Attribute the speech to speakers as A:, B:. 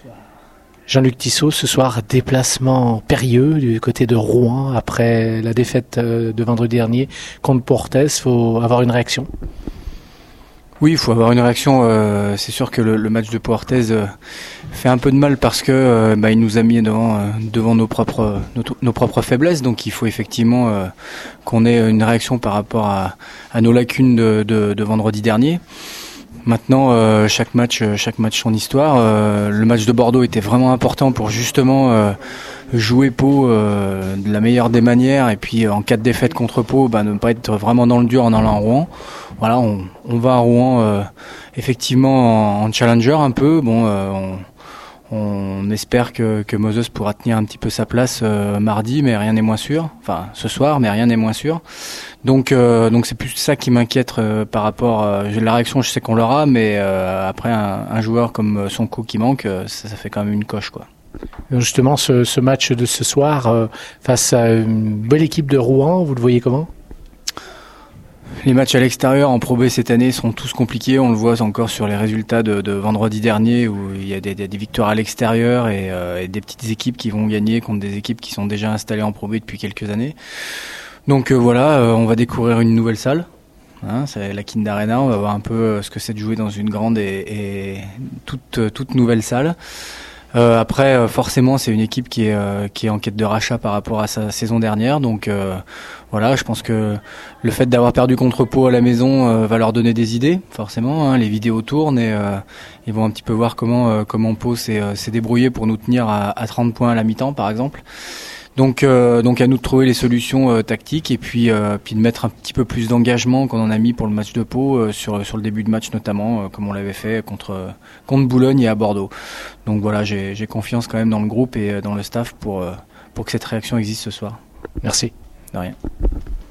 A: Jean-Luc Tissot, ce soir, déplacement périlleux du côté de Rouen après la défaite de vendredi dernier contre Pau-Orthez. Il faut avoir une réaction.
B: Oui, il faut avoir une réaction. C'est sûr que le match de Pau-Orthez fait un peu de mal parce que il nous a mis devant nos propres faiblesses. Donc il faut effectivement qu'on ait une réaction par rapport à nos lacunes de vendredi dernier. Maintenant, chaque match son histoire. Le match de Bordeaux était vraiment important pour justement jouer Pau de la meilleure des manières, et puis en cas de défaite contre Pau, ne pas être vraiment dans le dur en allant à Rouen. Voilà, on va à Rouen effectivement en challenger un peu. On espère que Moses pourra tenir un petit peu sa place mardi, mais rien n'est moins sûr. Enfin, ce soir, mais rien n'est moins sûr. Donc c'est plus ça qui m'inquiète par rapport. La réaction, je sais qu'on l'aura, mais après un joueur comme Sonko qui manque, ça fait quand même une coche, quoi.
A: Justement, ce match de ce soir face à une belle équipe de Rouen, vous le voyez comment ?
B: Les matchs à l'extérieur en Pro B cette année sont tous compliqués. On le voit encore sur les résultats de vendredi dernier, où il y a des victoires à l'extérieur et des petites équipes qui vont gagner contre des équipes qui sont déjà installées en Pro B depuis quelques années. Donc on va découvrir une nouvelle salle. C'est la Kind Arena. On va voir un peu ce que c'est de jouer dans une grande et toute nouvelle salle. Après, forcément, c'est une équipe qui est en quête de rachat par rapport à sa saison dernière. Donc je pense que le fait d'avoir perdu contre Pau à la maison va leur donner des idées, forcément. Les vidéos tournent et ils vont un petit peu voir comment Pau s'est débrouillé pour nous tenir à 30 points à la mi-temps, par exemple. Donc à nous de trouver les solutions tactiques et puis de mettre un petit peu plus d'engagement qu'on en a mis pour le match de Pau sur le début de match notamment, comme on l'avait fait contre Boulogne et à Bordeaux. Donc voilà, j'ai confiance quand même dans le groupe et dans le staff pour que cette réaction existe ce soir.
A: Merci.
B: De rien.